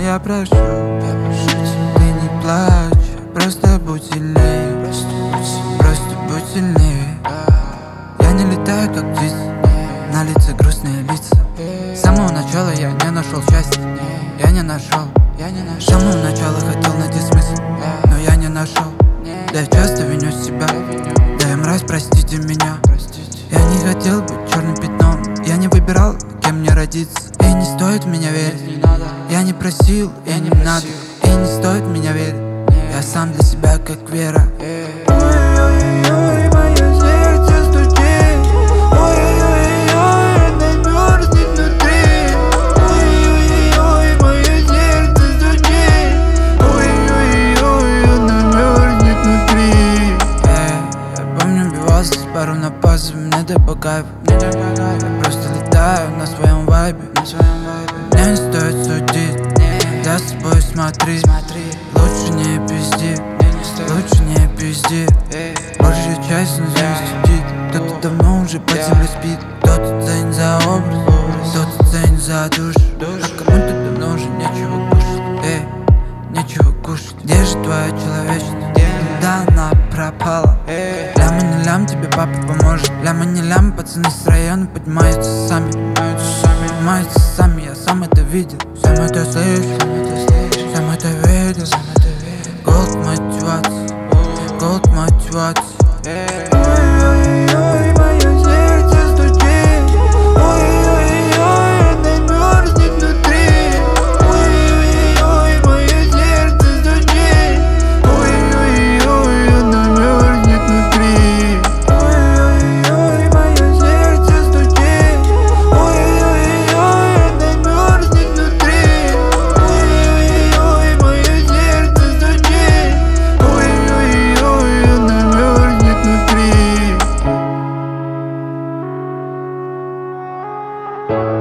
я прошу тебя, ты не плачь, просто будь сильнее, просто будь сильнее. Я не летаю, как птица, на лице грустные лица. С самого начала я не нашел счастья, я не нашел. С самого начала хотел найти смысл, но я не нашел. Да я часто виню себя, да я мразь, простите меня. Я не хотел быть черным пятном, я не выбирал, кем мне родиться. И не стоит в меня верить, я не просил, и не надо. И не стоит в меня верить, я сам для себя как Вера. Ой-ой-ой, мое сердце стучит, ой-ой-ой, оно мерзнет внутри. Ой-ой-ой, мое сердце стучит, ой-ой-ой, оно мерзнет внутри. Я помню, убивался с пару на пас, мне так по кайфу. Я просто летаю на своем вайбе. Мне не стоит судить, за собой смотри. Лучше не пизди, лучше не пизди. Большая часть на здесь сидит, кто-то давно уже под землей спит. Кто-то ценит за образ, кто-то ценит за душу. А кому-то давно уже нечего кушать, нечего кушать. Где же твоя человечность? Да она пропала. Ляма не лям, тебе папа поможет. Ляма не лям, пацаны с района поднимаются сами. Поднимаются сами, я сам это видел. Сам это слышу, сам это видел. Голд мотивации, голд мотивации. Ой-ой-ой, мое сердце стучит, ой-ой-ой, оно мерзнет внутри. Ой-ой-ой, мое сердце стучит, ой-ой-ой, оно мерзнет внутри. Ой-ой-ой, мое сердце стучит, ой-ой-ой, оно мерзнет внутри. Ой-ой-ой, мое сердце стучит, ой-ой-ой, оно мерзнет внутри.